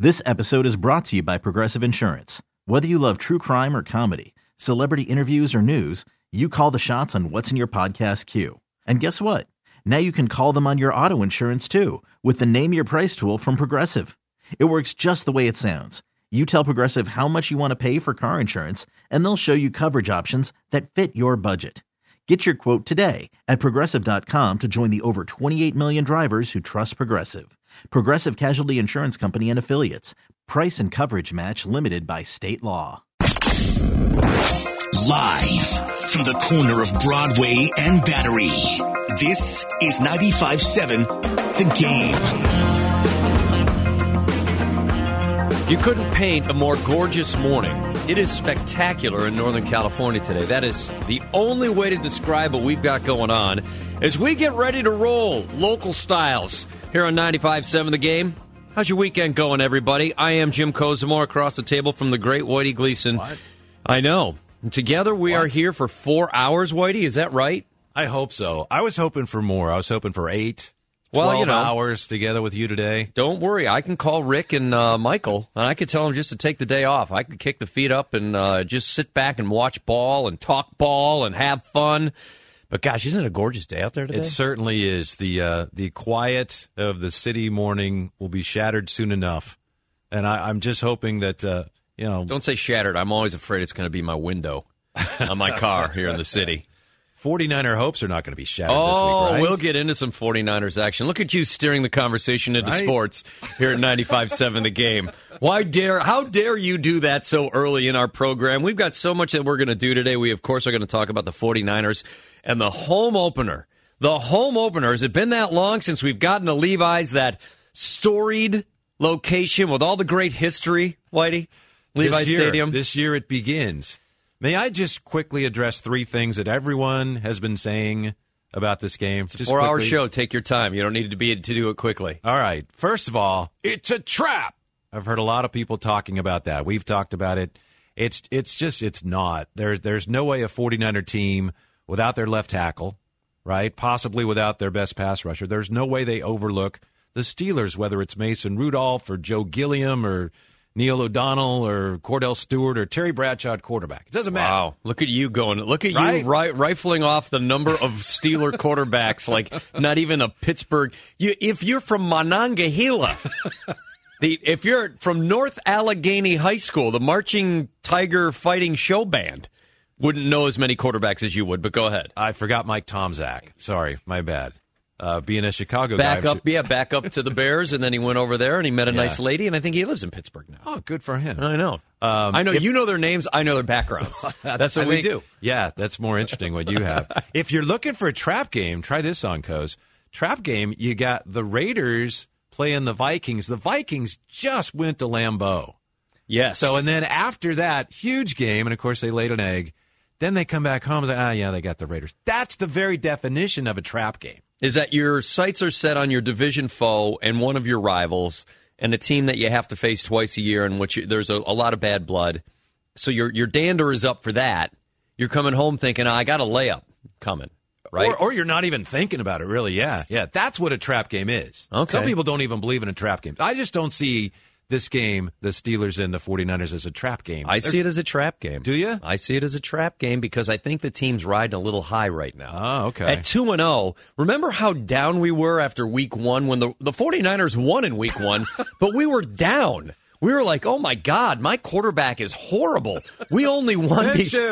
This episode is brought to you by Progressive Insurance. Whether you love true crime or comedy, celebrity interviews or news, you call the shots on what's in your podcast queue. And guess what? Now you can call them on your auto insurance too with the Name Your Price tool from Progressive. It works just the way it sounds. You tell Progressive how much you want to pay for car insurance, and they'll show you coverage options that fit your budget. Get your quote today at Progressive.com to join the over 28 million drivers who trust Progressive. Progressive Casualty Insurance Company and Affiliates. Price and coverage match limited by state law. Live from the corner of Broadway and Battery, this is 95.7 The Game. You couldn't paint a more gorgeous morning. It is spectacular in Northern California today. That is the only way to describe what we've got going on as we get ready to roll local styles here on 95.7 The Game. How's your weekend going, everybody? I am Jim Kozimor, across the table from the great Whitey Gleason. What? I know. And together we are here for 4 hours, Whitey. Is that right? I hope so. I was hoping for more. I was hoping for 8, 12 Well, hours together with you today. Don't worry. I can call Rick and Michael, and I could tell them just to take the day off. I could kick the feet up and just sit back and watch ball and talk ball and have fun. But, gosh, isn't it a gorgeous day out there today? It certainly is. The quiet of the city morning will be shattered soon enough. And I'm just hoping that, Don't say shattered. I'm always afraid it's going to be my window on my car here in the city. 49er hopes are not going to be shattered this week, right? We'll get into some 49ers action. Look at you steering the conversation into sports here at 95.7 The Game. How dare you do that so early in our program? We've got so much that we're going to do today. We, of course, are going to talk about the 49ers and the home opener. The home opener. Has it been that long since we've gotten to Levi's, that storied location with all the great history, Whitey? Levi's Stadium. This year it begins. May I just quickly address 3 things that everyone has been saying about this game? It's a 4-hour show. Take your time. You don't need to do it quickly. All right. First of all, it's a trap. I've heard a lot of people talking about that. We've talked about it. It's not. There's no way a 49er team without their left tackle, right? Possibly without their best pass rusher. There's no way they overlook the Steelers, whether it's Mason Rudolph or Joe Gilliam or Neil O'Donnell or Cordell Stewart or Terry Bradshaw at quarterback. It doesn't matter. Wow. Look at you going. Look at you rifling off the number of Steeler quarterbacks like not even a Pittsburgh. If you're from Monongahela, if you're from North Allegheny High School, the Marching Tiger Fighting Show Band wouldn't know as many quarterbacks as you would, but go ahead. I forgot Mike Tomczak. Sorry, my bad. Being a Chicago back guy. Back up to the Bears, and then he went over there, and he met a nice lady, and I think he lives in Pittsburgh now. Oh, good for him. I know. You know their names. I know their backgrounds. That's what we do. Yeah, that's more interesting what you have. If you're looking for a trap game, try this on, Coz. Trap game, you got the Raiders playing the Vikings. The Vikings just went to Lambeau. Yes. So, and then after that, huge game, and of course they laid an egg. Then they come back home and say, they got the Raiders. That's the very definition of a trap game. Is that your sights are set on your division foe and one of your rivals and a team that you have to face twice a year in which there's a lot of bad blood. So your dander is up for that. You're coming home thinking, I got a layup coming, right? Or you're not even thinking about it, really. Yeah. That's what a trap game is. Okay. Some people don't even believe in a trap game. I just don't see this game, the Steelers and the 49ers, as a trap game. I see it as a trap game. Do you? I see it as a trap game because I think the team's riding a little high right now. Oh, okay. At 2-0, remember how down we were after week 1 when the 49ers won in week 1, but we were down. We were like, oh, my God, my quarterback is horrible. We only won.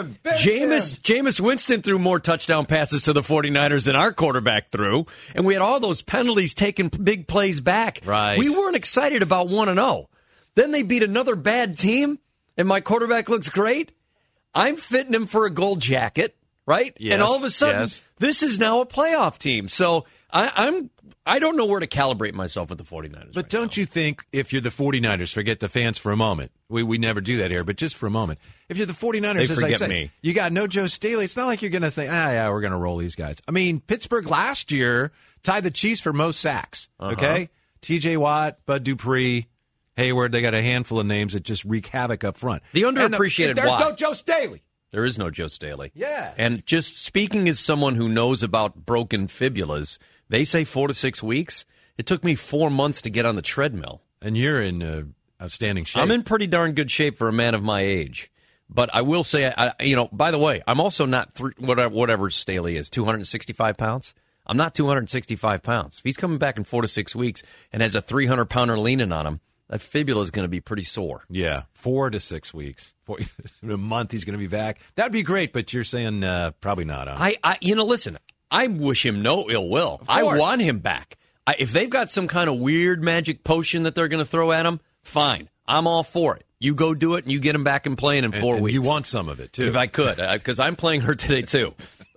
Jameis Winston threw more touchdown passes to the 49ers than our quarterback threw, and we had all those penalties taking big plays back. Right. We weren't excited about 1-0. Then they beat another bad team, and my quarterback looks great. I'm fitting him for a gold jacket, right? Yes, and all of a sudden, this is now a playoff team. So I don't know where to calibrate myself with the 49ers. But don't you think if you're the 49ers, forget the fans for a moment. We never do that here, but just for a moment. If you're the 49ers, they as forget I say, me. You got no Joe Staley. It's not like you're going to say, we're going to roll these guys. I mean, Pittsburgh last year tied the Chiefs for most sacks, okay? T.J. Watt, Bud Dupree, Hayward, they got a handful of names that just wreak havoc up front. The underappreciated There's Watt. no Joe Staley. There is no Joe Staley. Yeah. And just speaking as someone who knows about broken fibulas, they say 4 to 6 weeks. It took me 4 months to get on the treadmill. And you're in outstanding shape. I'm in pretty darn good shape for a man of my age. But I will say, by the way, I'm also not, whatever Staley is, 265 pounds. I'm not 265 pounds. If he's coming back in 4 to 6 weeks and has a 300-pounder leaning on him, that fibula is going to be pretty sore. Yeah, 4 to 6 weeks. In a month he's going to be back. That'd be great, but you're saying probably not. Huh? Listen, I wish him no ill will. I want him back. If they've got some kind of weird magic potion that they're going to throw at him, fine. I'm all for it. You go do it, and you get him back and playing in 4 weeks. You want some of it, too. If I could, because I'm playing her today, too.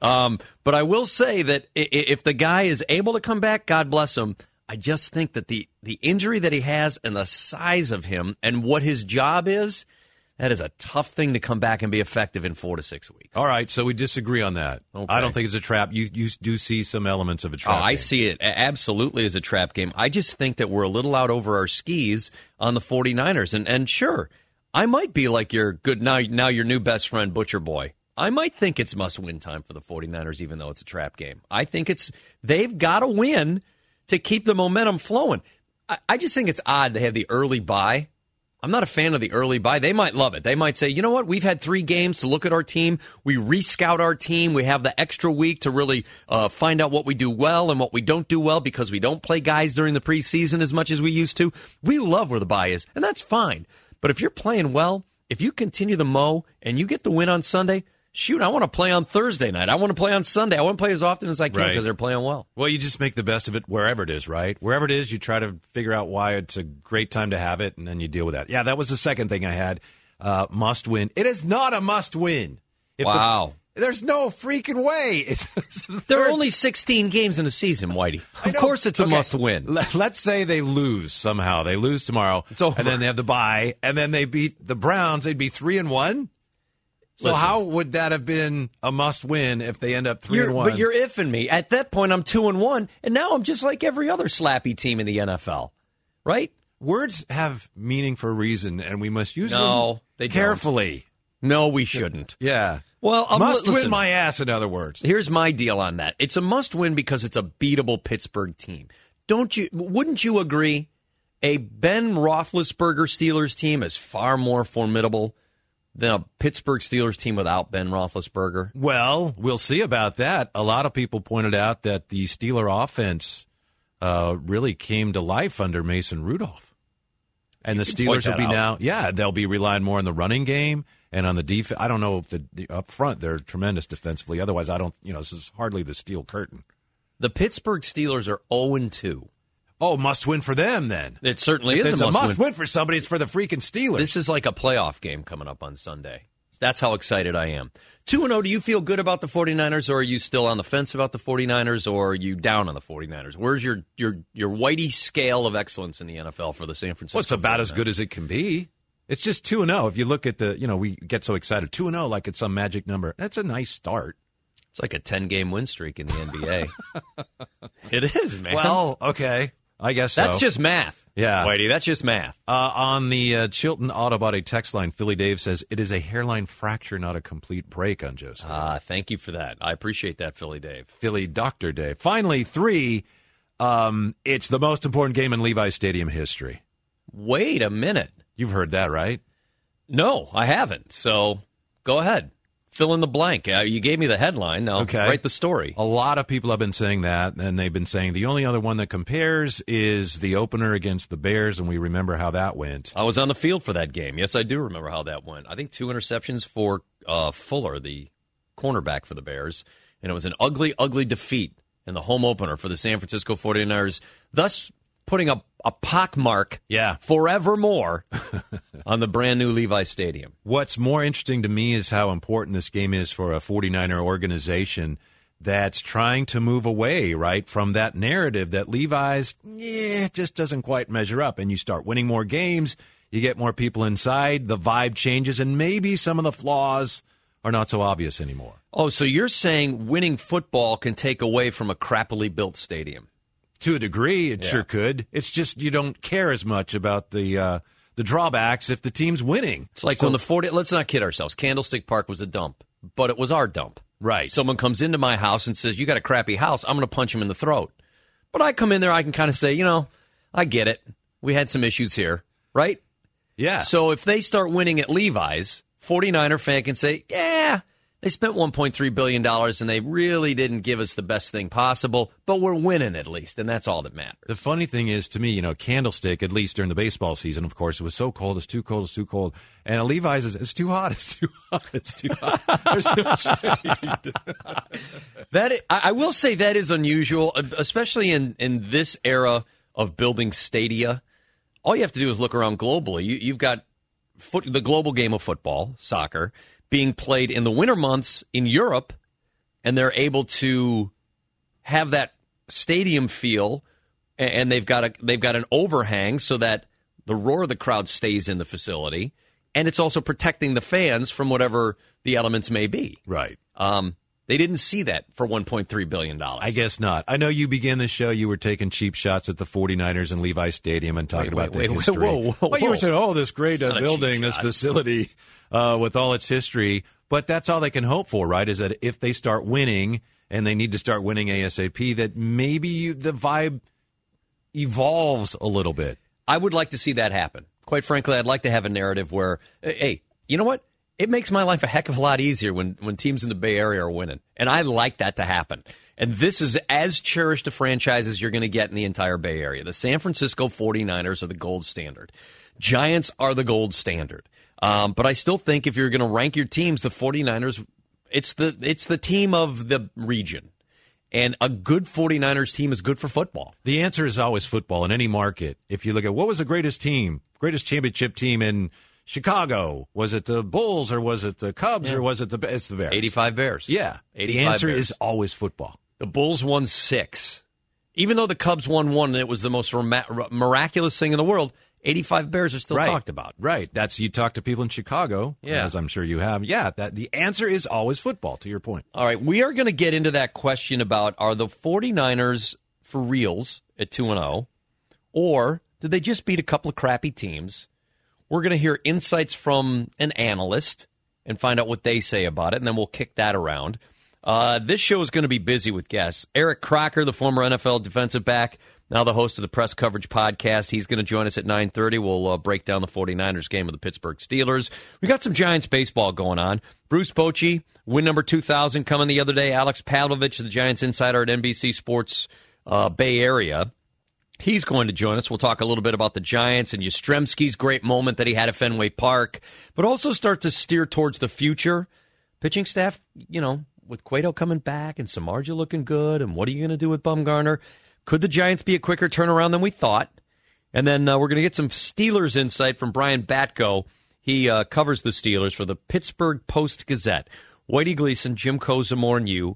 But I will say that if the guy is able to come back, God bless him. I just think that the injury that he has and the size of him and what his job is, that is a tough thing to come back and be effective in 4 to 6 weeks. All right, so we disagree on that. Okay. I don't think it's a trap. You do see some elements of a trap game. I see it absolutely as a trap game. I just think that we're a little out over our skis on the 49ers. And sure, I might be like your now your new best friend, Butcher Boy. I might think it's must-win time for the 49ers, even though it's a trap game. I think they've got to win to keep the momentum flowing. I just think it's odd to have the early bye. I'm not a fan of the early bye. They might love it. They might say, you know what, we've had 3 games to look at our team. We re-scout our team. We have the extra week to really find out what we do well and what we don't do well because we don't play guys during the preseason as much as we used to. We love where the bye is, and that's fine. But if you're playing well, if you continue the mow and you get the win on Sunday, shoot, I want to play on Thursday night. I want to play on Sunday. I want to play as often as I can because they're playing well. Well, you just make the best of it wherever it is, right? Wherever it is, you try to figure out why it's a great time to have it, and then you deal with that. Yeah, that was the second thing I had. Must win. It is not a must win. Wow. There's no freaking way. There are only 16 games in a season, Whitey. Of course it's a must-win. Let's say they lose somehow. They lose tomorrow. It's over. And then they have the bye, and then they beat the Browns. They'd be 3-1. So Listen, how would that have been a must-win if they end up 3-1? But you're iffing me. At that point, I'm 2-1, and now I'm just like every other slappy team in the NFL, right? Words have meaning for a reason, and we must use them carefully. No, we shouldn't. Yeah. Well, must win my ass, in other words. Here's my deal on that. It's a must-win because it's a beatable Pittsburgh team. Wouldn't you agree? A Ben Roethlisberger Steelers team is far more formidable than a Pittsburgh Steelers team without Ben Roethlisberger? Well, we'll see about that. A lot of people pointed out that the Steeler offense really came to life under Mason Rudolph. And the Steelers will be they'll be relying more on the running game and on the defense. I don't know if up front they're tremendous defensively. Otherwise, this is hardly the steel curtain. The Pittsburgh Steelers are 0-2. Oh, must win for them then. It certainly is a must win for somebody. It's for the freaking Steelers. This is like a playoff game coming up on Sunday. That's how excited I am. 2-0, do you feel good about the 49ers, or are you still on the fence about the 49ers, or are you down on the 49ers? Where's your Whitey scale of excellence in the NFL for the San Francisco 49ers? Well, it's about as good as it can be. It's just 2-0. If you look at we get so excited. 2-0 like it's some magic number. That's a nice start. It's like a 10-game win streak in the NBA. It is, man. Well, okay. I guess that's just math. Yeah. Whitey, that's just math. On the Chilton Auto Body text line, Philly Dave says, it is a hairline fracture, not a complete break on Joe Staley. Thank you for that. I appreciate that, Philly Dave. Philly Dr. Dave. Finally, 3, it's the most important game in Levi's Stadium history. Wait a minute. You've heard that, right? No, I haven't. So go ahead. Fill in the blank. You gave me the headline. Now write the story. A lot of people have been saying that, and they've been saying the only other one that compares is the opener against the Bears, and we remember how that went. I was on the field for that game. Yes, I do remember how that went. I think 2 interceptions for Fuller, the cornerback for the Bears, and it was an ugly, ugly defeat in the home opener for the San Francisco 49ers, thus putting a pockmark forevermore on the brand-new Levi's Stadium. What's more interesting to me is how important this game is for a 49er organization that's trying to move away, right, from that narrative that Levi's just doesn't quite measure up. And you start winning more games, you get more people inside, the vibe changes, and maybe some of the flaws are not so obvious anymore. Oh, so you're saying winning football can take away from a crappily built stadium? To a degree, it sure could. It's just you don't care as much about the drawbacks if the team's winning. It's like when let's not kid ourselves. Candlestick Park was a dump, but it was our dump. Right. Someone comes into my house and says, you got a crappy house, I'm going to punch him in the throat. But I come in there, I can kind of say, I get it. We had some issues here, right? Yeah. So if they start winning at Levi's, 49er fan can say, yeah, they spent $1.3 billion and they really didn't give us the best thing possible, but we're winning at least, and that's all that matters. The funny thing is, to me, Candlestick, at least during the baseball season, of course, it was so cold, it's too cold, it's too cold. And at Levi's, it's too hot, it's too hot, it's too hot. There's no shade. I will say that is unusual, especially in this era of building stadia. All you have to do is look around globally. You've got the global game of football, soccer, being played in the winter months in Europe, and they're able to have that stadium feel, and they've got an overhang so that the roar of the crowd stays in the facility, and it's also protecting the fans from whatever the elements may be. Right. They didn't see that for $1.3 billion. I guess not. I know you began the show, you were taking cheap shots at the 49ers and Levi Stadium and talking about the history. Whoa. Well, you were saying, this great building, this facility with all its history. But that's all they can hope for, right, is that if they start winning, and they need to start winning ASAP, that maybe the vibe evolves a little bit. I would like to see that happen. Quite frankly, I'd like to have a narrative where, hey, you know what? It makes my life a heck of a lot easier when teams in the Bay Area are winning. And I like that to happen. And this is as cherished a franchise as you're going to get in the entire Bay Area. The San Francisco 49ers are the gold standard. Giants are the gold standard. But I still think if you're going to rank your teams, the 49ers, it's the team of the region. And a good 49ers team is good for football. The answer is always football in any market. If you look at what was the greatest championship team in Chicago, was it the Bulls or was it the Cubs or was it it's the Bears? 85 Bears. Yeah. The answer is always football. The Bulls won 6. Even though the Cubs won 1 and it was the most miraculous thing in the world, 85 Bears are still talked about. Right. You talk to people in Chicago, as I'm sure you have. Yeah, the answer is always football, to your point. All right, we are going to get into that question about, are the 49ers for reals at 2-0, or did they just beat a couple of crappy teams? We're going to hear insights from an analyst and find out what they say about it, and then we'll kick that around. This show is going to be busy with guests. Eric Crocker, the former NFL defensive back, now the host of the Press Coverage Podcast. He's going to join us at 9:30. We'll break down the 49ers game with the Pittsburgh Steelers. We got some Giants baseball going on. Bruce Bochy, win number 2,000 coming the other day. Alex Pavlovich, the Giants insider at NBC Sports Bay Area. He's going to join us. We'll talk a little bit about the Giants and Yastrzemski's great moment that he had at Fenway Park, but also start to steer towards the future. Pitching staff, with Cueto coming back and Samardzija looking good, and what are you going to do with Bumgarner? Could the Giants be a quicker turnaround than we thought? And then we're going to get some Steelers insight from Brian Batko. He covers the Steelers for the Pittsburgh Post-Gazette. Whitey Gleason, Jim Kozimor, and you.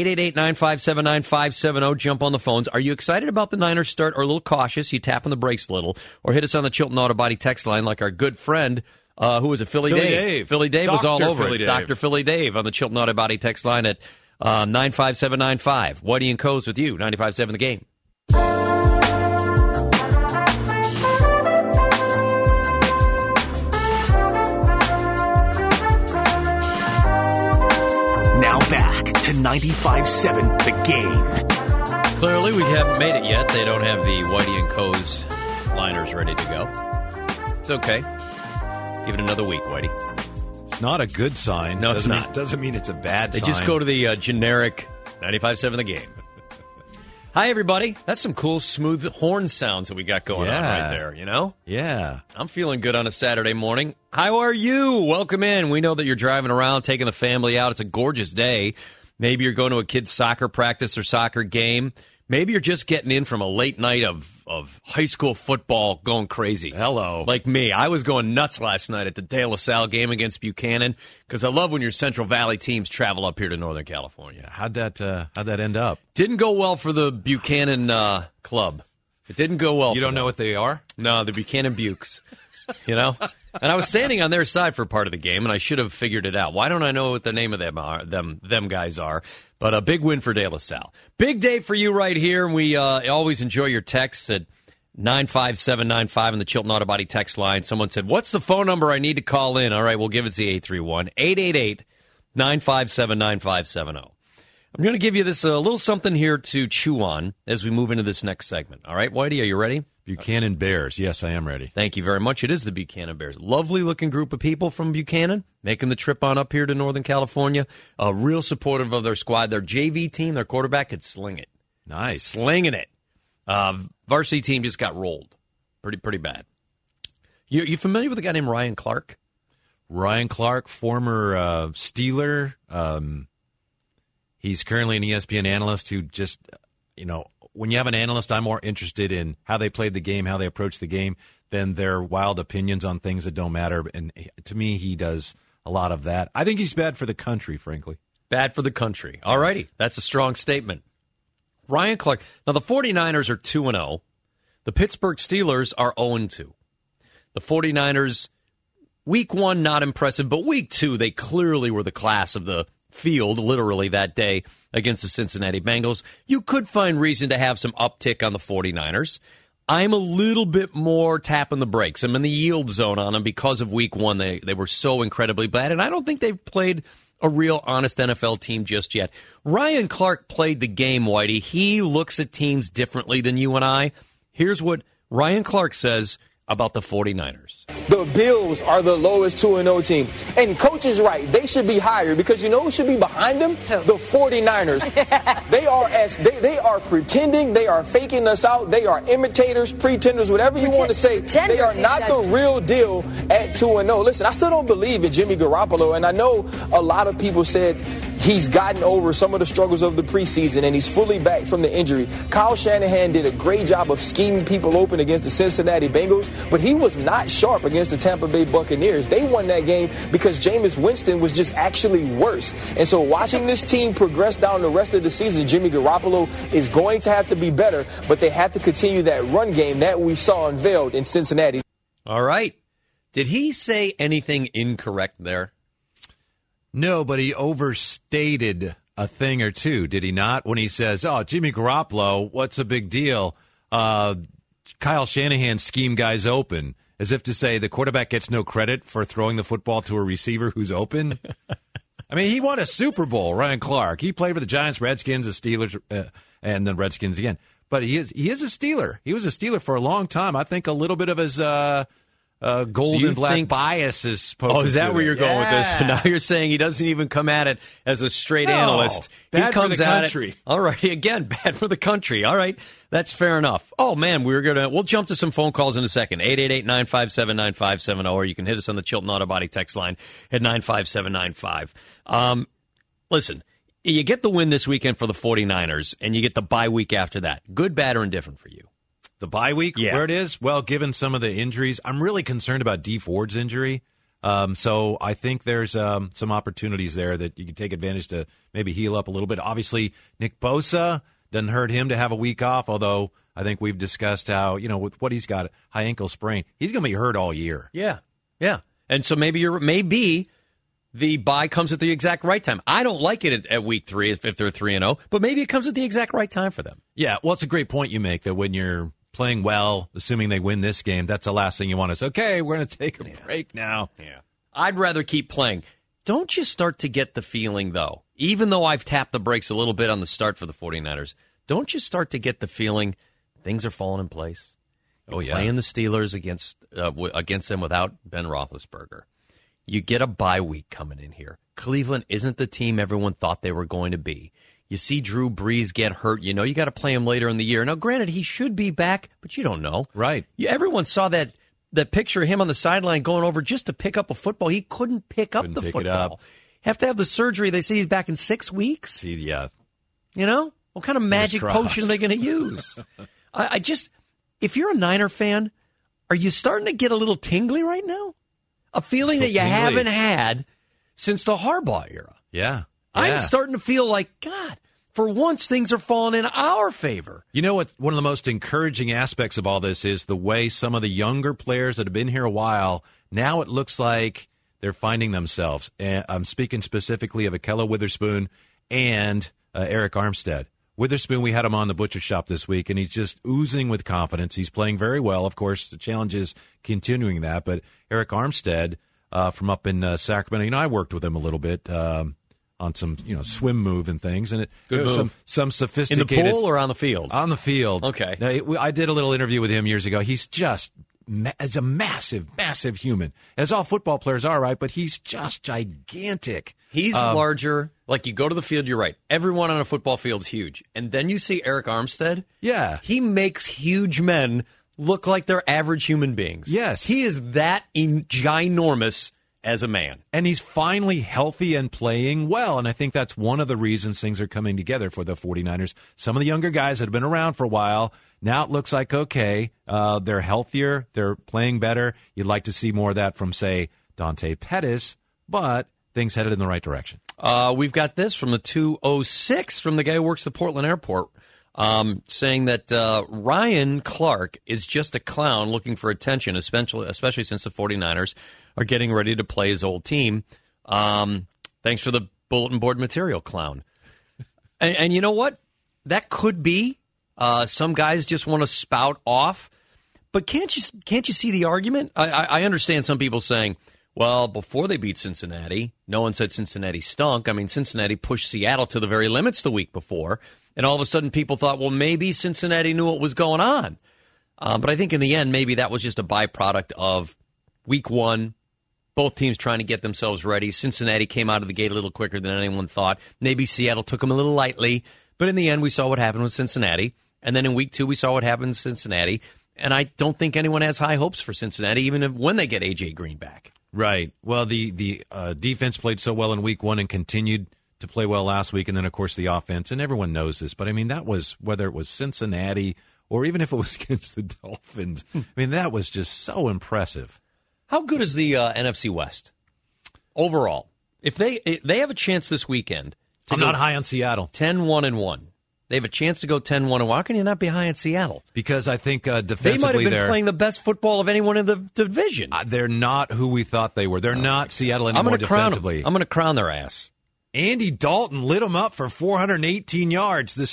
888-957-9570. Jump on the phones. Are you excited about the Niners start or a little cautious? You tapping the brakes a little. Or hit us on the Chilton Auto Body text line like our good friend, who was it, Philly Dave? Philly Dave was all over it. Dr. Philly Dave on the Chilton Auto Body text line at 95795. Whitey and Coz with you, 95.7 The Game. Now back to 95.7 The Game. Clearly, we haven't made it yet. They don't have the Whitey and Coz liners ready to go. It's okay. Give it another week, Whitey. It's not a good sign. No, it's not. Doesn't mean it's a bad sign. They just go to the generic 95.7 The Game. Hi, everybody. That's some cool, smooth horn sounds that we got going on right there, Yeah. I'm feeling good on a Saturday morning. How are you? Welcome in. We know that you're driving around, taking the family out. It's a gorgeous day. Maybe you're going to a kid's soccer practice or soccer game. Maybe you're just getting in from a late night of high school football going crazy. Hello. Like me. I was going nuts last night at the De La Salle game against Buchanan because I love when your Central Valley teams travel up here to Northern California. How'd that end up? Didn't go well for the Buchanan club. It didn't go well. You don't know what they are? No, the Buchanan Bukes. And I was standing on their side for part of the game, and I should have figured it out. Why don't I know what the name of them guys are? But a big win for De La Salle. Big day for you right here. We always enjoy your texts at 95795 on the Chilton Auto Body text line. Someone said, what's the phone number I need to call in? All right, we'll give it to you, 831-888-957-9570. I'm going to give you this a little something here to chew on as we move into this next segment. All right, Whitey, are you ready? Buchanan Bears. Yes, I am ready. Thank you very much. It is the Buchanan Bears. Lovely-looking group of people from Buchanan making the trip on up here to Northern California. Real supportive of their squad. Their JV team, their quarterback could sling it. Nice. Slinging it. Varsity team just got rolled. Pretty bad. You familiar with a guy named Ryan Clark? Ryan Clark, former Steeler. He's currently an ESPN analyst who just, when you have an analyst, I'm more interested in how they played the game, how they approach the game, than their wild opinions on things that don't matter. And to me, he does a lot of that. I think he's bad for the country, frankly. Bad for the country. All righty. That's a strong statement. Ryan Clark. Now, the 49ers are 2-0. The Pittsburgh Steelers are 0-2. The 49ers, week 1, not impressive, but week 2, they clearly were the class of the field, literally, that day against the Cincinnati Bengals. You could find reason to have some uptick on the 49ers. I'm a little bit more tapping the brakes. I'm in the yield zone on them because of week 1. They were so incredibly bad, and I don't think they've played a real honest NFL team just yet. Ryan Clark played the game, Whitey. He looks at teams differently than you and I. Here's what Ryan Clark says about the 49ers. The Bills are the lowest 2-0 team. And coach is right. They should be higher because you know who should be behind them? The 49ers. They are pretending. They are faking us out. They are imitators, pretenders, whatever you want to say. They are not the real deal at 2-0. Listen, I still don't believe in Jimmy Garoppolo. And I know a lot of people said he's gotten over some of the struggles of the preseason and he's fully back from the injury. Kyle Shanahan did a great job of scheming people open against the Cincinnati Bengals, but he was not sharp against the Tampa Bay Buccaneers. They won that game because Jameis Winston was just actually worse. And so watching this team progress down the rest of the season, Jimmy Garoppolo is going to have to be better, but they have to continue that run game that we saw unveiled in Cincinnati. All right. Did he say anything incorrect there? No, but he overstated a thing or two, did he not? When he says, Jimmy Garoppolo, what's a big deal? Kyle Shanahan scheme guys open, as if to say the quarterback gets no credit for throwing the football to a receiver who's open. I mean, he won a Super Bowl, Ryan Clark. He played for the Giants, Redskins, the Steelers, and the Redskins again. But he is a Steeler. He was a Steeler for a long time. I think a little bit of his gold and black bias is supposed to. Oh, is that where you're going with this? Now you're saying he doesn't even come at it as a straight analyst. Bad he comes for the at country. It. All right, again, bad for the country. All right, that's fair enough. Oh man, we'll jump to some phone calls in a second. 888-957-9570, or you can hit us on the Chilton Auto Body text line at 95795. Listen, you get the win this weekend for the 49ers, and you get the bye week after that. Good, bad, or indifferent for you? The bye week, where it is? Well, given some of the injuries, I'm really concerned about Dee Ford's injury. So I think there's some opportunities there that you can take advantage to maybe heal up a little bit. Obviously, Nick Bosa, doesn't hurt him to have a week off, although I think we've discussed how, with what he's got, high ankle sprain, he's going to be hurt all year. Yeah. And so maybe the bye comes at the exact right time. I don't like it at week 3 if they're 3-0, but maybe it comes at the exact right time for them. Yeah, well, it's a great point you make that when you're playing well, assuming they win this game, that's the last thing you want is, okay, we're going to take a break now. Yeah. I'd rather keep playing. Don't you start to get the feeling, though, even though I've tapped the brakes a little bit on the start for the 49ers, don't you start to get the feeling things are falling in place? You're playing the Steelers against them without Ben Roethlisberger. You get a bye week coming in here. Cleveland isn't the team everyone thought they were going to be. You see Drew Brees get hurt. You got to play him later in the year. Now, granted, he should be back, but you don't know. Right. Everyone saw that picture of him on the sideline going over just to pick up a football. He couldn't pick up the football. Have to have the surgery. They say he's back in 6 weeks. Yeah. What kind of magic potion are they going to use? I just, if you're a Niner fan, are you starting to get a little tingly right now? A feeling that you haven't had since the Harbaugh era. Yeah. I'm starting to feel like, God, for once things are falling in our favor. You know what? One of the most encouraging aspects of all this is the way some of the younger players that have been here a while, now it looks like they're finding themselves. And I'm speaking specifically of Ahkello Witherspoon and Eric Armstead. Witherspoon, we had him on the Butcher Shop this week, and he's just oozing with confidence. He's playing very well. Of course, the challenge is continuing that. But Eric Armstead from up in Sacramento, I worked with him a little bit on some swim move and things, and it Good was move. some sophisticated In the pool or on the field? On the field. Okay. Now, I did a little interview with him years ago. He's just as a massive human, as all football players are, right? But he's just gigantic. He's larger. Like, you go to the field, you're right. Everyone on a football field is huge. And then you see Eric Armstead. Yeah. He makes huge men look like they're average human beings. Yes. He is that ginormous as a man. And he's finally healthy and playing well. And I think that's one of the reasons things are coming together for the 49ers. Some of the younger guys that have been around for a while, now it looks like, okay, they're healthier, they're playing better. You'd like to see more of that from, say, Dante Pettis, but things headed in the right direction. We've got this from the 206 from the guy who works the Portland airport, saying that Ryan Clark is just a clown looking for attention, especially since the 49ers are getting ready to play his old team. Thanks for the bulletin board material, clown. And you know what? That could be. Some guys just want to spout off. But can't you see the argument? I understand some people saying, well, before they beat Cincinnati, no one said Cincinnati stunk. I mean, Cincinnati pushed Seattle to the very limits the week before. And all of a sudden people thought, well, maybe Cincinnati knew what was going on. But I think in the end, maybe that was just a byproduct of week one, both teams trying to get themselves ready. Cincinnati came out of the gate a little quicker than anyone thought. Maybe Seattle took them a little lightly. But in the end, we saw what happened with Cincinnati. And then in week two, we saw what happened in Cincinnati. And I don't think anyone has high hopes for Cincinnati, even when they get A.J. Green back. Right. Well, the defense played so well in week one and continued to play well last week. And then, of course, the offense. And everyone knows this. But, I mean, that was, whether it was Cincinnati or even if it was against the Dolphins, I mean, that was just so impressive. How good is the NFC West overall? If they have a chance this weekend to I'm not high on Seattle. 10-1-1. They have a chance to go 10-1. Why can you not be high on Seattle? Because I think defensively they might have been playing the best football of anyone in the division. They're not who we thought they were. They're not Seattle anymore defensively. I'm going to crown their ass. Andy Dalton lit them up for 418 yards. The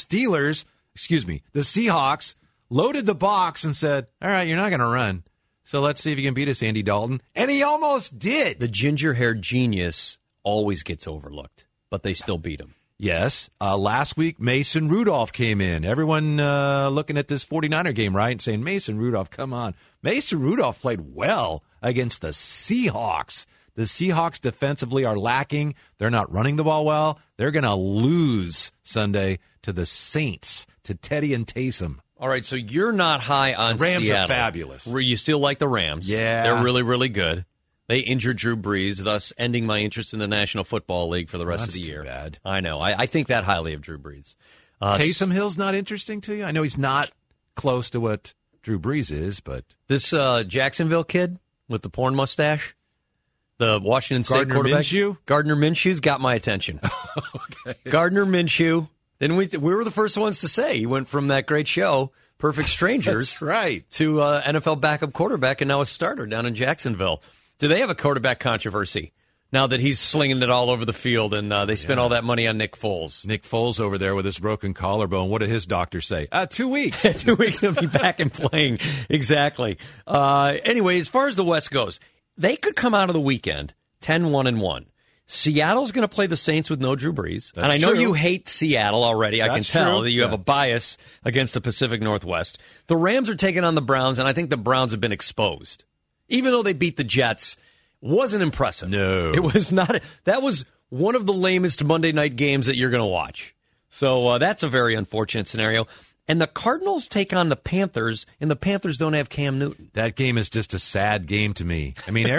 Seahawks loaded the box and said, all right, you're not going to run. So let's see if you can beat us, Andy Dalton. And he almost did. The ginger-haired genius always gets overlooked, but they still beat him. Yes. Last week, Mason Rudolph came in. Everyone looking at this 49er game, right, and saying, Mason Rudolph, come on. Mason Rudolph played well against the Seahawks. The Seahawks defensively are lacking. They're not running the ball well. They're going to lose Sunday to the Saints, to Teddy and Taysom. All right, so you're not high on Seattle. Rams are fabulous. You still like the Rams. Yeah. They're really, really good. They injured Drew Brees, thus ending my interest in the National Football League for the rest of the year. That's too bad. I know. I think that highly of Drew Brees. Taysom Hill's not interesting to you? I know he's not close to what Drew Brees is, but... This Jacksonville kid with the porn mustache, the Washington State quarterback. Gardner Minshew's got my attention. Okay. Gardner Minshew. Then we were the first ones to say he went from that great show, Perfect Strangers, That's right, to NFL backup quarterback and now a starter down in Jacksonville. Do they have a quarterback controversy now that he's slinging it all over the field and they spent all that money on Nick Foles? Nick Foles over there with his broken collarbone. What did his doctor say? 2 weeks. 2 weeks he'll be back and playing. Exactly. Anyway, as far as the West goes, they could come out of the weekend 10-1-1. Seattle's going to play the Saints with no Drew Brees. That's and I know true. you hate Seattle already. I can tell that you have a bias against the Pacific Northwest. The Rams are taking on the Browns, and I think the Browns have been exposed. Even though they beat the Jets, wasn't impressive. No. It was not. That was one of the lamest Monday night games that you're going to watch. So that's a very unfortunate scenario. And the Cardinals take on the Panthers, and the Panthers don't have Cam Newton. That game is just a sad game to me. I mean,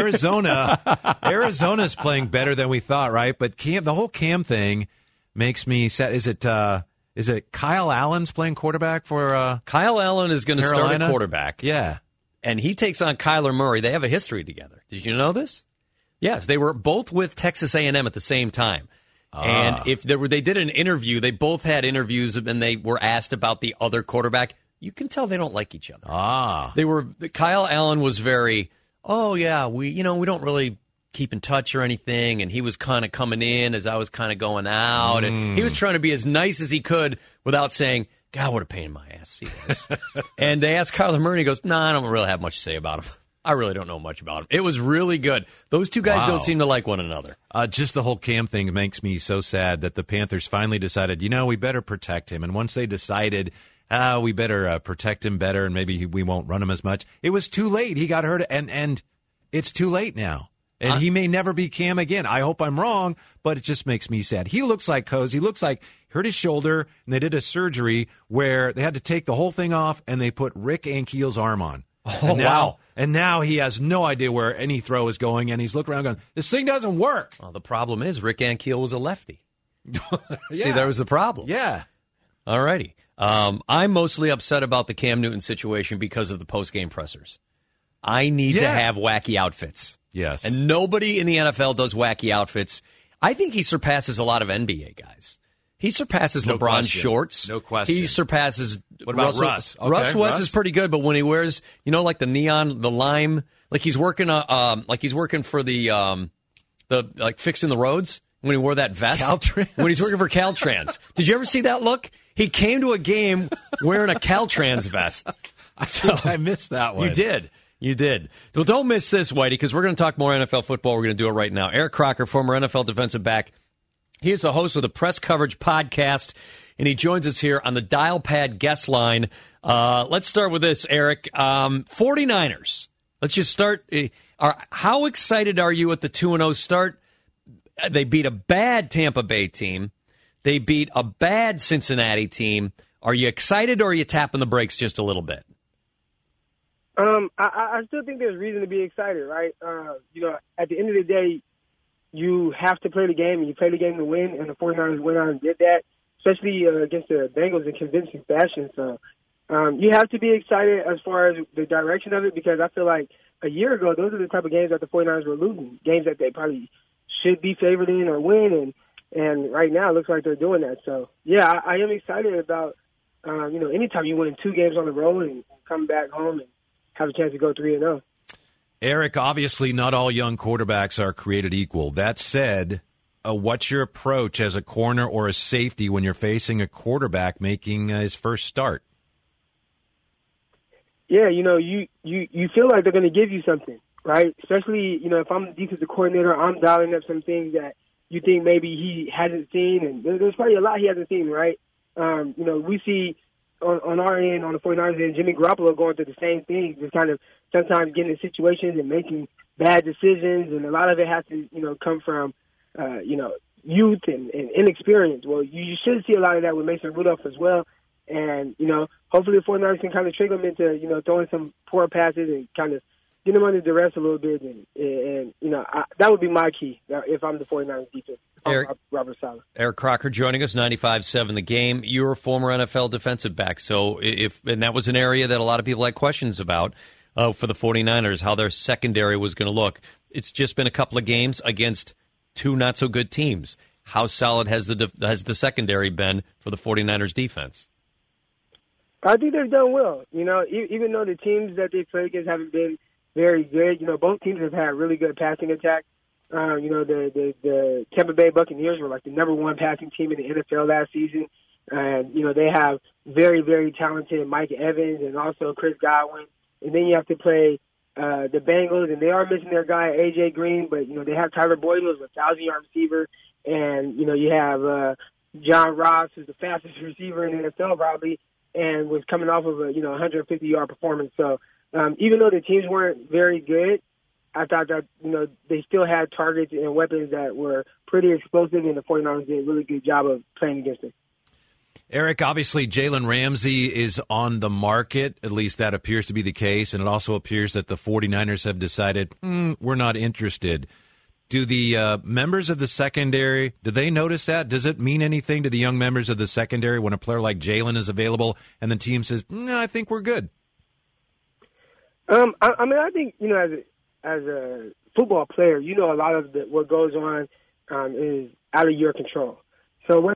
Arizona's playing better than we thought, right? But the whole Cam thing makes me sad. Is it Kyle Allen's playing quarterback for Kyle Allen is going to start a quarterback. Yeah. And he takes on Kyler Murray. They have a history together. Did you know this? Yes, they were both with Texas A&M at the same time. And if they did an interview, they both had interviews, and they were asked about the other quarterback. You can tell they don't like each other. Kyle Allen was very, we don't really keep in touch or anything, and he was kind of coming in as I was kind of going out, and he was trying to be as nice as he could without saying, God, what a pain in my ass he was. And they asked Kyler Murray, and he goes, I don't really have much to say about him. I really don't know much about him. It was really good. Those two guys don't seem to like one another. Just the whole Cam thing makes me so sad that the Panthers finally decided, we better protect him. And once they decided, we better protect him better and maybe we won't run him as much, it was too late. He got hurt, and it's too late now. And he may never be Cam again. I hope I'm wrong, but it just makes me sad. He looks like Coz. He looks like hurt his shoulder, and they did a surgery where they had to take the whole thing off, and they put Rick Ankiel's arm on. Wow. And now he has no idea where any throw is going, and he's looking around going, this thing doesn't work. Well, the problem is Rick Ankiel was a lefty. See, there was the problem. Yeah. All righty. I'm mostly upset about the Cam Newton situation because of the post-game pressers. I need to have wacky outfits. Yes. And nobody in the NFL does wacky outfits. I think he surpasses a lot lot of NBA guys. He surpasses LeBron's shorts. No question. He surpasses What about Russ? Okay, Russ West is pretty good, but when he wears, like the neon, the lime, like he's working for the fixing the roads when he wore that vest. Caltrans. When he's working for Caltrans. Did you ever see that look? He came to a game wearing a Caltrans vest. I missed that one. You did. Well, don't miss this, Whitey, because we're going to talk more NFL football. We're going to do it right now. Eric Crocker, former NFL defensive back. He is the host of the Press Coverage Podcast, and he joins us here on the Dial Pad guest line. Let's start with this, Eric. 49ers. Let's just start. How excited are you at the 2-0 start? They beat a bad Tampa Bay team. They beat a bad Cincinnati team. Are you excited, or are you tapping the brakes just a little bit? I still think there's reason to be excited, right? At the end of the day, you have to play the game, and you play the game to win, and the 49ers went out and did that, especially against the Bengals in convincing fashion. So you have to be excited as far as the direction of it, because I feel like a year ago, those are the type of games that the 49ers were losing, games that they probably should be favored in or win, and right now it looks like they're doing that. So, yeah, I am excited about, anytime you win 2 games on the road and come back home and have a chance to go 3-0. Eric, obviously not all young quarterbacks are created equal. That said, what's your approach as a corner or a safety when you're facing a quarterback making his first start? Yeah, you feel like they're going to give you something, right? Especially, if I'm the defensive coordinator, I'm dialing up some things that you think maybe he hasn't seen, and there's probably a lot he hasn't seen, right? We see on our end, on the 49ers end, Jimmy Garoppolo going through the same thing, just kind of sometimes getting in situations and making bad decisions, and a lot of it has to, come from, youth and inexperience. Well, you should see a lot of that with Mason Rudolph as well, and, hopefully the 49ers can kind of trigger him into, throwing some poor passes and kind of get him under duress a little bit, and that would be my key if I'm the 49ers defense. Robert Saleh. Eric Crocker joining us, 95.7 The Game. You're a former NFL defensive back, so and that was an area that a lot of people had questions about for the 49ers, how their secondary was going to look. It's just been a couple of games against 2 not-so-good teams. How solid has the secondary been for the 49ers defense? I think they've done well. Even though the teams that they played against haven't been very good, both teams have had really good passing attack. The Tampa Bay Buccaneers were like the number 1 passing team in the NFL last season. And, they have very, very talented Mike Evans and also Chris Godwin. And then you have to play the Bengals, and they are missing their guy, A.J. Green, but, they have Tyler Boyd, who's a 1,000-yard receiver. And, you have John Ross, who's the fastest receiver in the NFL probably, and was coming off of a, 150-yard performance. So even though the teams weren't very good, I thought that, they still had targets and weapons that were pretty explosive, and the 49ers did a really good job of playing against them. Eric, obviously Jalen Ramsey is on the market. At least that appears to be the case, and it also appears that the 49ers have decided, we're not interested. Do the members of the secondary, do they notice that? Does it mean anything to the young members of the secondary when a player like Jalen is available and the team says, no, I think we're good? I think, as a football player, a lot of what goes on is out of your control. So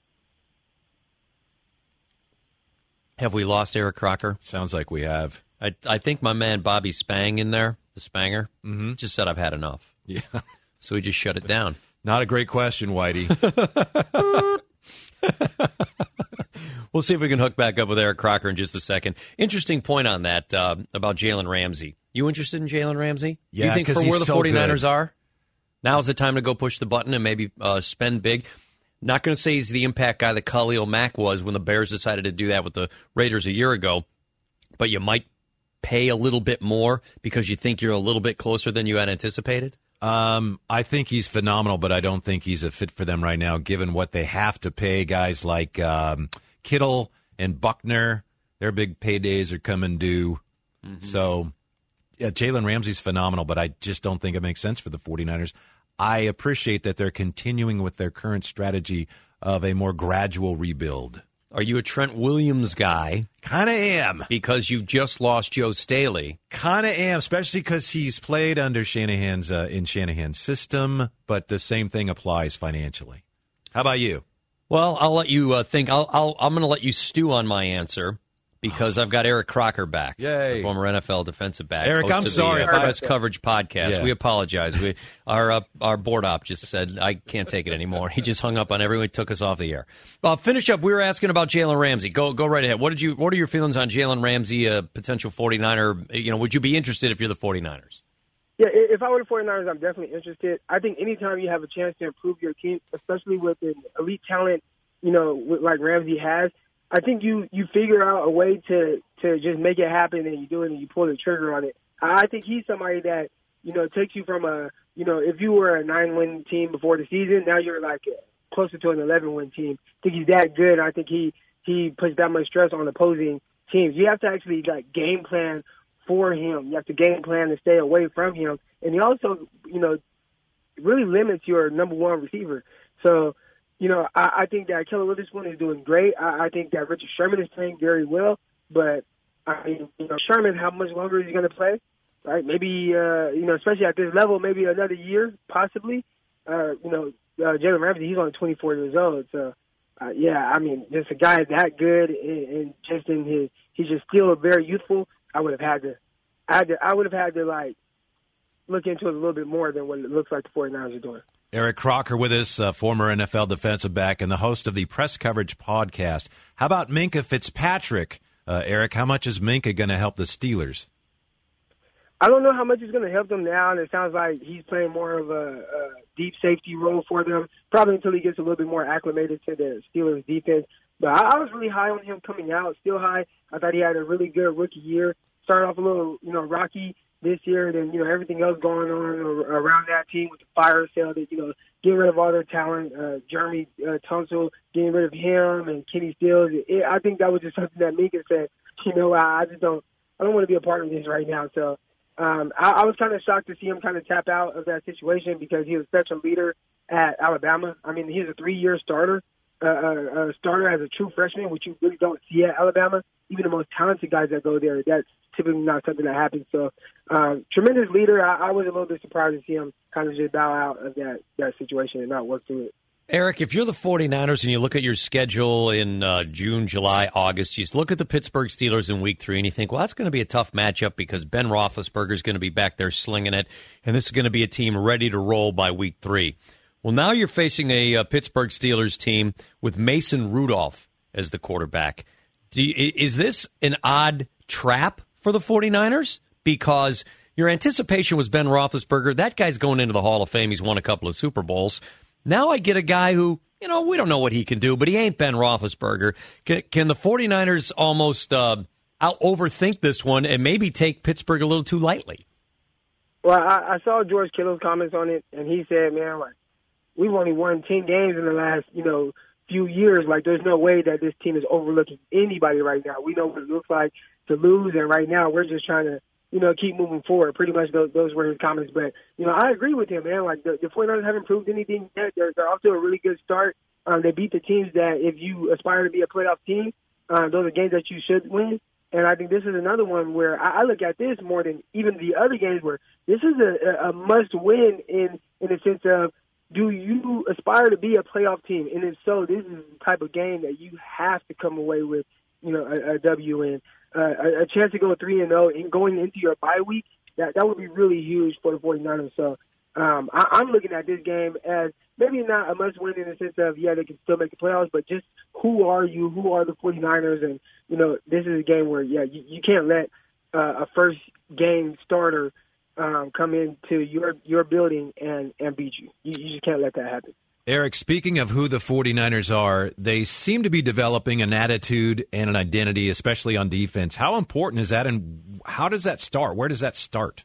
have we lost Eric Crocker? Sounds like we have. I think my man Bobby Spang in there, the Spanger, just said I've had enough. Yeah. So he just shut it down. Not a great question, Whitey. We'll see if we can hook back up with Eric Crocker in just a second. Interesting point on that about Jalen Ramsey. You interested in Jalen Ramsey? Yeah, you think for 'cause where he's the so 49ers good. are, now's the time to go push the button and maybe spend big? Not going to say he's the impact guy that Khalil Mack was when the Bears decided to do that with the Raiders a year ago, but you might pay a little bit more because you think you're a little bit closer than you had anticipated? I think he's phenomenal, but I don't think he's a fit for them right now, given what they have to pay guys like Kittle and Buckner. Their big paydays are coming due. So, yeah, Jalen Ramsey's phenomenal, but I just don't think it makes sense for the 49ers. I appreciate that they're continuing with their current strategy of a more gradual rebuild. Are you a Trent Williams guy? Kind of am. Because you've just lost Joe Staley. Kind of am, especially because he's played under Shanahan's in Shanahan's system, but the same thing applies financially. How about you? Well, I'll let you think. I'm going to let you stew on my answer because I've got Eric Crocker back, Yay. the former NFL defensive back. Eric, host I'm of sorry the if I- Press Coverage podcast. Yeah. We apologize. Our board op just said I can't take it anymore. He just hung up on everyone, took us off the air. Finish up. We were asking about Jalen Ramsey. Go right ahead. What are your feelings on Jalen Ramsey, a potential 49er? Would you be interested if you're the 49ers? Yeah, if I were the 49ers, I'm definitely interested. I think anytime you have a chance to improve your team, especially with an elite talent, like Ramsey has, I think you figure out a way to just make it happen, and you do it and you pull the trigger on it. I think he's somebody that, takes you from if you were a 9-win team before the season, now you're like closer to an 11-win team. I think he's that good. I think he puts that much stress on opposing teams. You have to actually game plan for him. You have to game plan to stay away from him. And he also, really limits your number one receiver. So, I think that Keller Witherspoon is doing great. I think that Richard Sherman is playing very well. But, Sherman, how much longer is he going to play? Right? Maybe, especially at this level, maybe another year, possibly. Jalen Ramsey, he's only 24 years old. So, just a guy that good and just he's just still very youthful. I would have had to look into it a little bit more than what it looks like the 49ers are doing. Eric Crocker with us, former NFL defensive back and the host of the Press Coverage podcast. How about Minkah Fitzpatrick? Eric, how much is Minkah going to help the Steelers? I don't know how much he's going to help them now, and it sounds like he's playing more of a deep safety role for them, probably until he gets a little bit more acclimated to the Steelers' defense. But I was really high on him coming out, still high. I thought he had a really good rookie year. Started off a little, rocky this year, then, everything else going on around that team with the fire sale, that, getting rid of all their talent, Jeremy Tunsil, getting rid of him, and Kenny Stills. I think that was just something that Minkah said, I don't want to be a part of this right now. So I was kind of shocked to see him kind of tap out of that situation because he was such a leader at Alabama. I mean, he's a 3-year starter. A starter as a true freshman, which you really don't see at Alabama. Even the most talented guys that go there, that's typically not something that happens. So, tremendous leader. I was a little bit surprised to see him kind of just bow out of that situation and not work through it. Eric, if you're the 49ers and you look at your schedule in June, July, August, you look at the Pittsburgh Steelers in Week 3 and you think, well, that's going to be a tough matchup because Ben Roethlisberger is going to be back there slinging it, and this is going to be a team ready to roll by Week 3. Well, now you're facing a Pittsburgh Steelers team with Mason Rudolph as the quarterback. Is this an odd trap for the 49ers? Because your anticipation was Ben Roethlisberger. That guy's going into the Hall of Fame. He's won a couple of Super Bowls. Now I get a guy who, we don't know what he can do, but he ain't Ben Roethlisberger. Can the 49ers almost overthink this one and maybe take Pittsburgh a little too lightly? Well, I saw George Kittle's comments on it, and he said, man, we've only won 10 games in the last, few years. There's no way that this team is overlooking anybody right now. We know what it looks like to lose, and right now we're just trying to, keep moving forward. Pretty much those were his comments. But, I agree with him, man. The 49ers haven't proved anything yet. They're off to a really good start. They beat the teams that if you aspire to be a playoff team, those are games that you should win. And I think this is another one where I look at this more than even the other games where this is a must-win in the sense of, do you aspire to be a playoff team? And if so, this is the type of game that you have to come away with, a W in. A chance to go 3-0 and going into your bye week, that would be really huge for the 49ers. So I'm looking at this game as maybe not a must-win in the sense of, they can still make the playoffs, but just who are you? Who are the 49ers? And, this is a game where, you can't let a first game starter come into your building and beat you. You just can't let that happen. Eric, speaking of who the 49ers are, they seem to be developing an attitude and an identity, especially on defense. How important is that, and how does that start? Where does that start?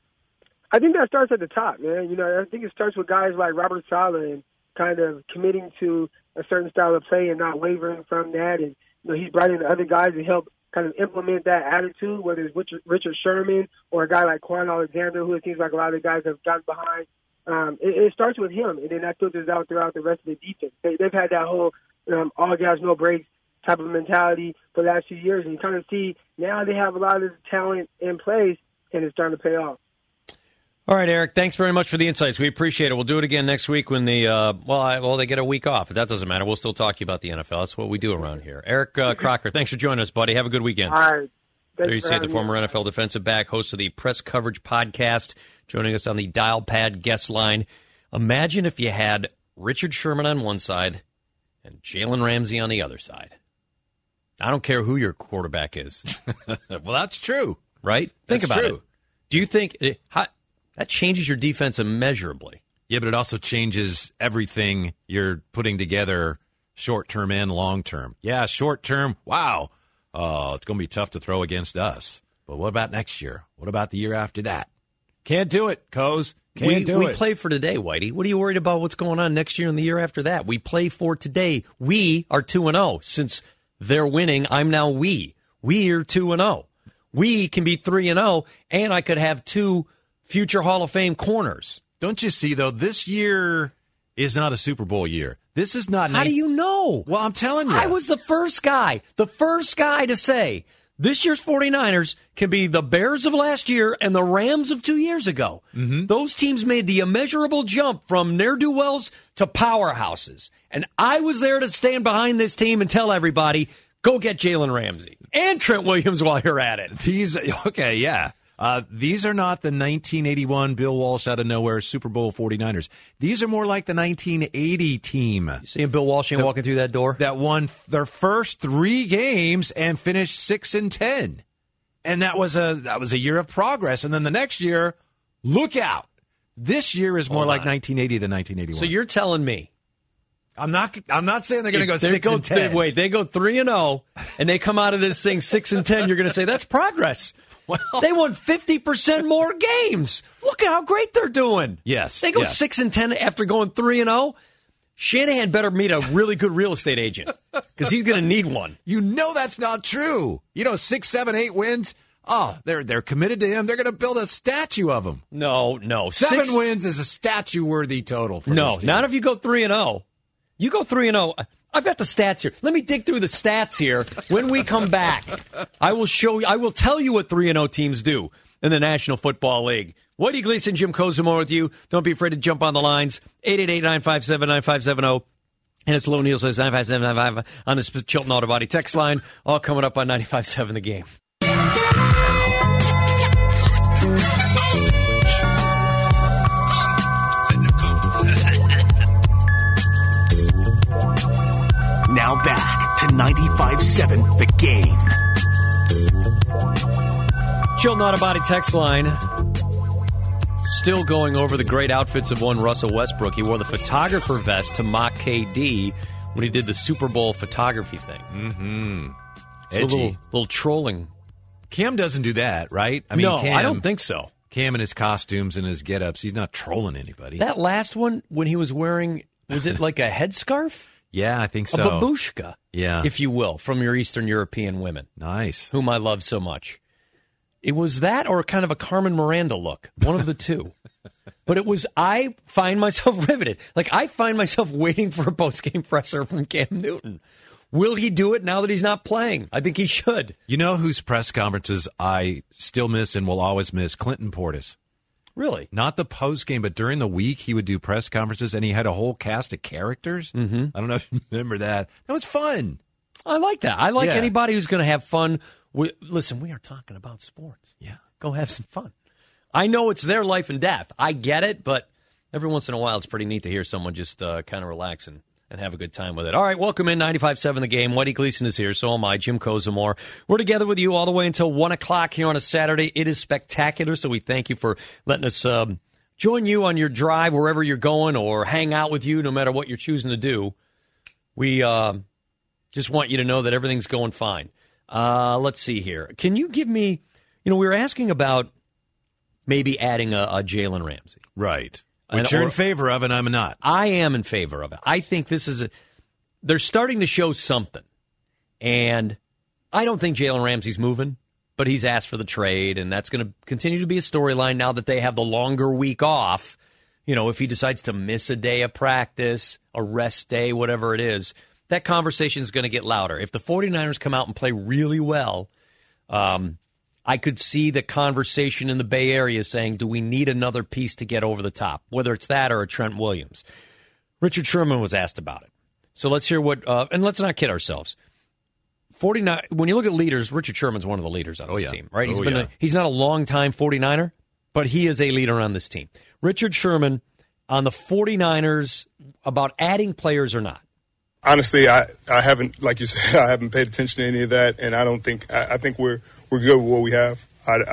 I think that starts at the top, man. You know, I think it starts with guys like Robert Saleh and kind of committing to a certain style of play and not wavering from that. And, you know, he's brought in other guys to help kind of implement that attitude, whether it's Richard Sherman or a guy like Quan Alexander, who it seems like a lot of the guys have gotten behind. It starts with him, and then that filters out throughout the rest of the defense. They've had that whole all gas, no breaks type of mentality for the last few years, and you kind of see now they have a lot of this talent in place, and it's starting to pay off. All right, Eric, thanks very much for the insights. We appreciate it. We'll do it again next week when they get a week off. But that doesn't matter. We'll still talk to you about the NFL. That's what we do around here. Eric Crocker, thanks for joining us, buddy. Have a good weekend. All right. There you see it, the former NFL defensive back, host of the Press Coverage Podcast, joining us on the Dial Pad guest line. Imagine if you had Richard Sherman on one side and Jalen Ramsey on the other side. I don't care who your quarterback is. Well, that's true. Right? Think about true. it. Do you think that changes your defense immeasurably? Yeah, but it also changes everything you're putting together short-term and long-term. Yeah, short-term, wow. Oh, it's going to be tough to throw against us. But what about next year? What about the year after that? Can't do it, Coz. Can't do it. We play for today, Whitey. What are you worried about what's going on next year and the year after that? We play for today. We are 2-0. Since they're winning, I'm now we. We are 2-0. We can be 3-0, and I could have 2 future Hall of Fame corners. Don't you see, though, this year is not a Super Bowl year. This is not. How do you know? Well, I'm telling you. I was the first guy to say this year's 49ers can be the Bears of last year and the Rams of 2 years ago. Mm-hmm. Those teams made the immeasurable jump from ne'er-do-wells to powerhouses. And I was there to stand behind this team and tell everybody, go get Jalen Ramsey and Trent Williams while you're at it. These are not the 1981 Bill Walsh out of nowhere Super Bowl 49ers. These are more like the 1980 team. You seeing Bill Walsh walking through that door? That won their first 3 games and finished 6-10. And that was a year of progress. And then the next year, look out. This year is more like 1980 than 1981. So you're telling me. I'm not saying they're going to go 6-10. Wait, they go 3-0 and they come out of this thing 6-10. You're going to say that's progress. Well, they won 50% more games. Look at how great they're doing. Yes. They go 6-10 after going 3-0. Shanahan better meet a really good real estate agent because he's going to need one. You know that's not true. 6, 7, 8 wins. Oh, they're committed to him. They're going to build a statue of him. No. 7 wins is a statue-worthy total. No, not if you go 3-0. You go 3-0. I've got the stats here. Let me dig through the stats here. When we come back, I will tell you what 3-0 teams do in the National Football League. Whitey Gleason, Jim Kozumor with you. Don't be afraid to jump on the lines. 888-957-9570. And it's Low Neal says 957-95 on the Chilton Auto Body text line. All coming up on 95.7 The Game. Now back to 95.7 The Game. Chilton Auto Body text line. Still going over the great outfits of one Russell Westbrook. He wore the photographer vest to mock KD when he did the Super Bowl photography thing. Mm-hmm. Edgy. Little trolling. Cam doesn't do that, right? No, I don't think so. Cam and his costumes and his get-ups, he's not trolling anybody. That last one, when he was wearing, was it like a headscarf? Yeah, I think so. A babushka, yeah, if you will, from your Eastern European women. Nice. Whom I love so much. It was that or kind of a Carmen Miranda look. One of the two. But it was, I find myself riveted. Like, I find myself waiting for a post-game presser from Cam Newton. Will he do it now that he's not playing? I think he should. You know whose press conferences I still miss and will always miss? Clinton Portis. Really? Not the post game, but during the week he would do press conferences and he had a whole cast of characters. Mm-hmm. I don't know if you remember that. That was fun. I like that. I like anybody who's going to have fun. Listen, we are talking about sports. Yeah. Go have some fun. I know it's their life and death. I get it, but every once in a while it's pretty neat to hear someone just kind of relax and and have a good time with it. All right, welcome in 95.7 The Game. Whitey Gleason is here, so am I, Jim Kozamore. We're together with you all the way until 1 o'clock here on a Saturday. It is spectacular, so we thank you for letting us join you on your drive wherever you're going or hang out with you no matter what you're choosing to do. We just want you to know that everything's going fine. Let's see here. Can you give me, we were asking about maybe adding a Jalen Ramsey. Right. Which you're in favor of, and I'm not. I am in favor of it. I think this is they're starting to show something. And I don't think Jalen Ramsey's moving, but he's asked for the trade, and that's going to continue to be a storyline now that they have the longer week off. If he decides to miss a day of practice, a rest day, whatever it is, that conversation is going to get louder. If the 49ers come out and play really well, I could see the conversation in the Bay Area saying, do we need another piece to get over the top, whether it's that or a Trent Williams? Richard Sherman was asked about it. So let's hear what, and let's not kid ourselves. 49. When you look at leaders, Richard Sherman's one of the leaders on this team, right? He's not a long-time 49er, but he is a leader on this team. Richard Sherman on the 49ers about adding players or not. Honestly, I haven't, like you said, I haven't paid attention to any of that, and I don't think, I think we're good with what we have.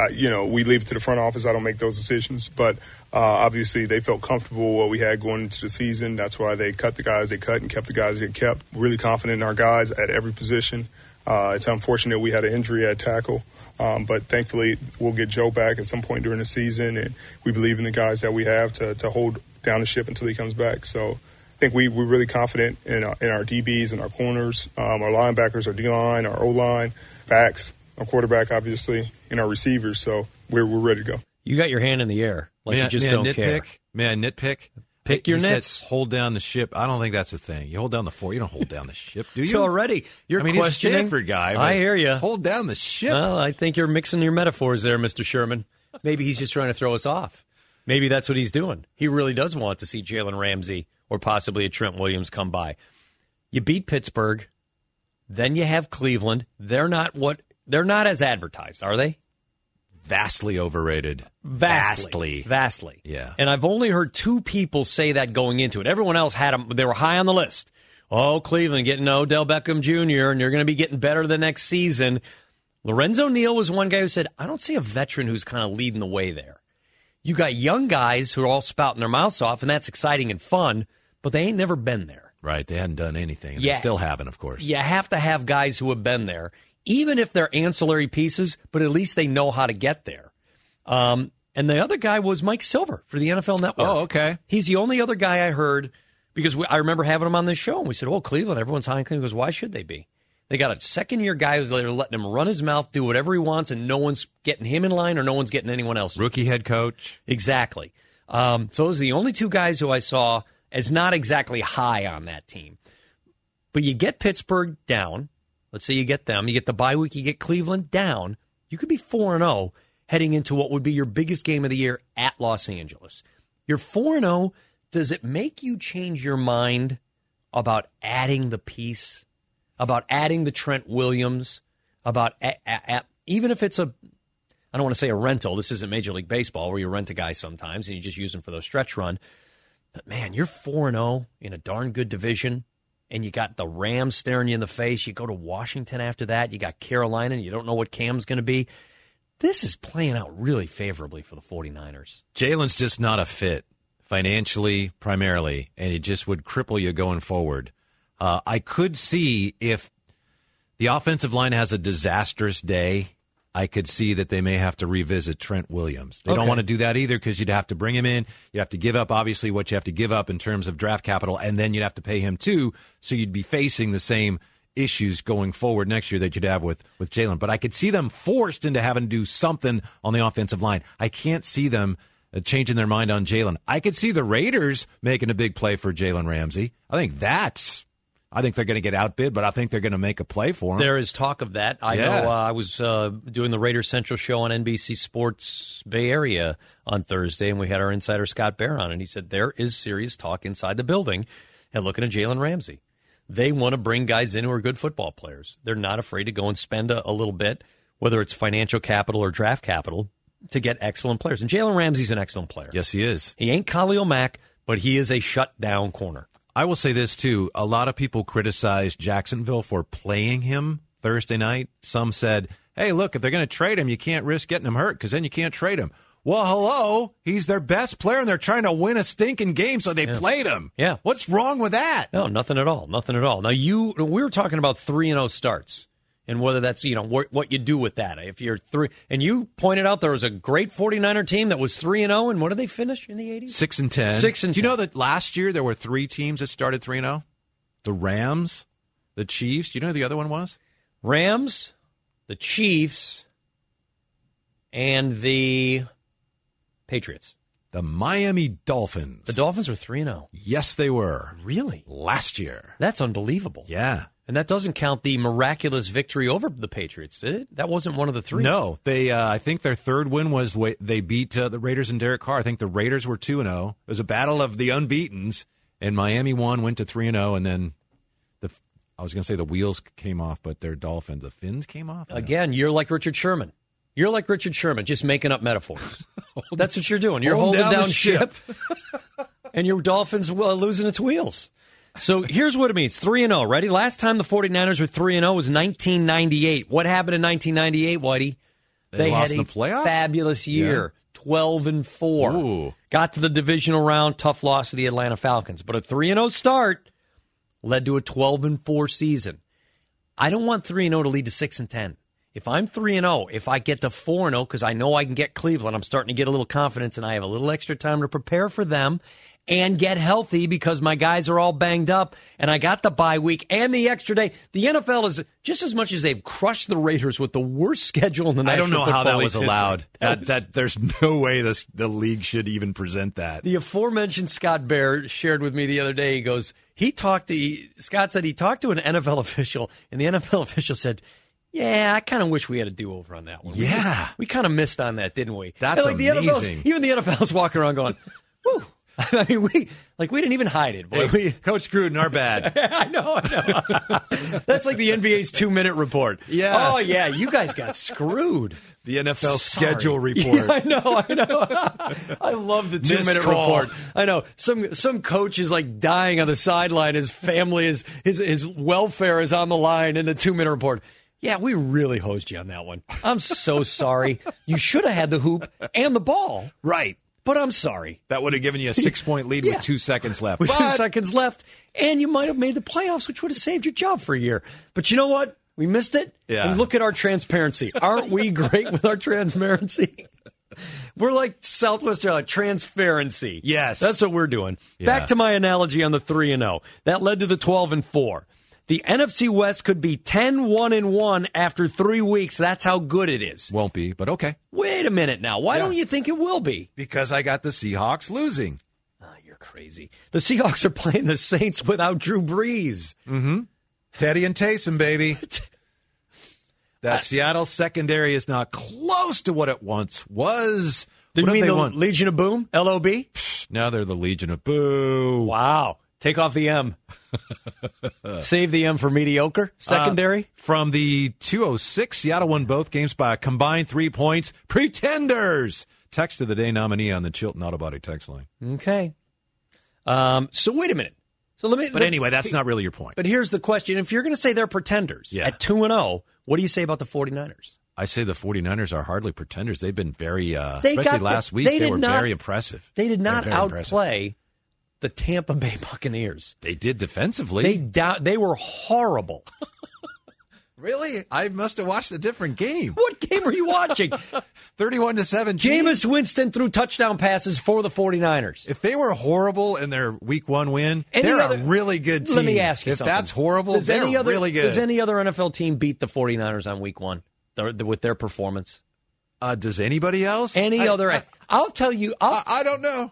We leave it to the front office. I don't make those decisions, but obviously they felt comfortable with what we had going into the season. That's why they cut the guys they cut and kept the guys they kept. Really confident in our guys at every position. It's unfortunate we had an injury at tackle, but thankfully we'll get Joe back at some point during the season, and we believe in the guys that we have to hold down the ship until he comes back. So I think we're really confident in our DBs and our corners, our linebackers, our D-line, our O-line, backs, our quarterback, obviously, and our receivers. So we're ready to go. You got your hand in the air like you just don't care. May I nitpick? Pick your nits. Hold down the ship. I don't think that's a thing. You hold down the fort. You don't hold down the ship, do you? So already you're questioning. He's a Stanford guy. I hear you. Hold down the ship. Well, I think you're mixing your metaphors there, Mr. Sherman. Maybe he's just trying to throw us off. Maybe that's what he's doing. He really does want to see Jalen Ramsey or possibly a Trent Williams come by. You beat Pittsburgh, then you have Cleveland. They're not as advertised, are they? Vastly overrated. Vastly. Yeah. And I've only heard two people say that going into it. Everyone else had them. They were high on the list. Oh, Cleveland getting Odell Beckham Jr., and you're going to be getting better the next season. Lorenzo Neal was one guy who said, I don't see a veteran who's kind of leading the way there. You got young guys who are all spouting their mouths off, and that's exciting and fun, but they ain't never been there. Right. They hadn't done anything. And they still haven't, of course. You have to have guys who have been there, even if they're ancillary pieces, but at least they know how to get there. And the other guy was Mike Silver for the NFL Network. Oh, okay. He's the only other guy I heard, because I remember having him on this show, and we said, Cleveland, everyone's high in Cleveland. He goes, why should they be? They got a second-year guy who's letting him run his mouth, do whatever he wants, and no one's getting him in line or no one's getting anyone else. Rookie head coach. Exactly. So those are the only two guys who I saw as not exactly high on that team. But you get Pittsburgh down. Let's say you get them. You get the bye week. You get Cleveland down. You could be 4-0 heading into what would be your biggest game of the year at Los Angeles. You're 4-0. Does it make you change your mind about adding the piece, about adding the Trent Williams, about even if it's I don't want to say a rental. This isn't Major League Baseball where you rent a guy sometimes and you just use him for those stretch run. But, man, you're 4-0 in a darn good division, and you got the Rams staring you in the face. You go to Washington after that. You got Carolina, and you don't know what Cam's going to be. This is playing out really favorably for the 49ers. Jalen's just not a fit, financially primarily, and it just would cripple you going forward. I could see if the offensive line has a disastrous day, I could see that they may have to revisit Trent Williams. They don't want to do that either because you'd have to bring him in. You'd have to give up, obviously, what you have to give up in terms of draft capital, and then you'd have to pay him too, so you'd be facing the same issues going forward next year that you'd have with Jalen. But I could see them forced into having to do something on the offensive line. I can't see them changing their mind on Jalen. I could see the Raiders making a big play for Jalen Ramsey. I think they're going to get outbid, but I think they're going to make a play for him. There is talk of that. I know I was doing the Raiders Central show on NBC Sports Bay Area on Thursday, and we had our insider Scott Bair on, and he said there is serious talk inside the building and looking at Jalen Ramsey. They want to bring guys in who are good football players. They're not afraid to go and spend a little bit, whether it's financial capital or draft capital, to get excellent players. And Jalen Ramsey's an excellent player. Yes, he is. He ain't Khalil Mack, but he is a shutdown corner. I will say this, too. A lot of people criticized Jacksonville for playing him Thursday night. Some said, hey, look, if they're going to trade him, you can't risk getting him hurt because then you can't trade him. Well, hello, he's their best player, and they're trying to win a stinking game, so they played him. Yeah. What's wrong with that? No, nothing at all. Nothing at all. Now, we were talking about 3-0 starts and whether that's, what you do with that. If you're 3, and you pointed out there was a great 49er team that was 3-0, and what did they finish in the 80s? 6-10. 6-10. Do you know that last year there were 3 teams that started 3-0? The Rams, the Chiefs. Do you know who the other one was? Rams, the Chiefs, and the Patriots. The Miami Dolphins. The Dolphins were 3-0. Yes, they were. Really? Last year. That's unbelievable. Yeah. And that doesn't count the miraculous victory over the Patriots, did it? That wasn't one of the 3. No. They, I think their third win was they beat the Raiders and Derek Carr. I think the Raiders were 2-0. It was a battle of the unbeatens, and Miami went to 3-0, and then I was going to say the wheels came off, but their Dolphins, the fins came off. Again, you're like Richard Sherman. You're like Richard Sherman, just making up metaphors. That's what you're doing. You're holding down ship, and your Dolphins losing its wheels. So here's what it means. 3-0. Ready? Last time the 49ers were 3-0 was 1998. What happened in 1998, Whitey? They lost had in the playoffs? Fabulous year. Yeah. 12-4. Ooh. Got to the divisional round. Tough loss to the Atlanta Falcons. But a 3-0 start led to a 12-4 season. I don't want 3-0 to lead to 6-10. If I'm 3-0, if I get to 4-0, because I know I can get Cleveland, I'm starting to get a little confidence, and I have a little extra time to prepare for them and get healthy because my guys are all banged up, and I got the bye week and the extra day. The NFL is, just as much as they've crushed the Raiders with the worst schedule in the National Football League. I don't know how that was history. allowed. That there's no way the league should even present that. The aforementioned Scott Bair shared with me the other day. He goes, Scott said he talked to an NFL official, and the NFL official said, yeah, I kind of wish we had a do-over on that one. Yeah. We kind of missed on that, didn't we? That's amazing. Even the NFL's walking around going, whew. I mean, we didn't even hide it. Boy. Hey, Coach Gruden, our bad. I know. That's like the NBA's 2-minute report. Yeah. Oh, yeah, you guys got screwed. The NFL schedule report. Yeah, I know. I love the 2-minute report. I know. Some coach is like dying on the sideline. His family, his welfare is on the line in the 2-minute report. Yeah, we really hosed you on that one. I'm so sorry. You should have had the hoop and the ball. Right. But I'm sorry. That would have given you a 6-point lead with 2 seconds left. With 2 seconds left, and you might have made the playoffs, which would have saved your job for a year. But you know what? We missed it. Yeah. And look at our transparency. Aren't we great with our transparency? We're like Southwest Airlines, transparency. Yes. That's what we're doing. Yeah. Back to my analogy on the 3-0. That led to the 12-4. The NFC West could be 10-1-1 after 3 weeks. That's how good it is. Won't be, but okay. Wait a minute now. Why don't you think it will be? Because I got the Seahawks losing. Oh, you're crazy. The Seahawks are playing the Saints without Drew Brees. Mm-hmm. Teddy and Taysom, baby. That Seattle secondary is not close to what it once was. Did you mean the Legion of Boom? LOB? Now they're the Legion of Boo. Wow. Take off the M. Save the M for mediocre secondary. From the 206, Seattle won both games by a combined 3 points. Pretenders. Text of the day nominee on the Chilton Auto Body text line. Okay. So wait a minute. So anyway, that's not really your point. But here's the question. If you're going to say they're pretenders at 2-0, what do you say about the 49ers? I say the 49ers are hardly pretenders. They've been very, especially last week, they were very impressive. They did not outplay the Tampa Bay Buccaneers. They did defensively. They were horrible. Really? I must have watched a different game. What game were you watching? 31-17. Jameis Winston threw touchdown passes for the 49ers. If they were horrible in their Week 1 win, they're a really good team. Let me ask you something. If that's horrible, they're really good. Does any other NFL team beat the 49ers on Week 1 with their performance? Does anybody else? I'll tell you. I don't know.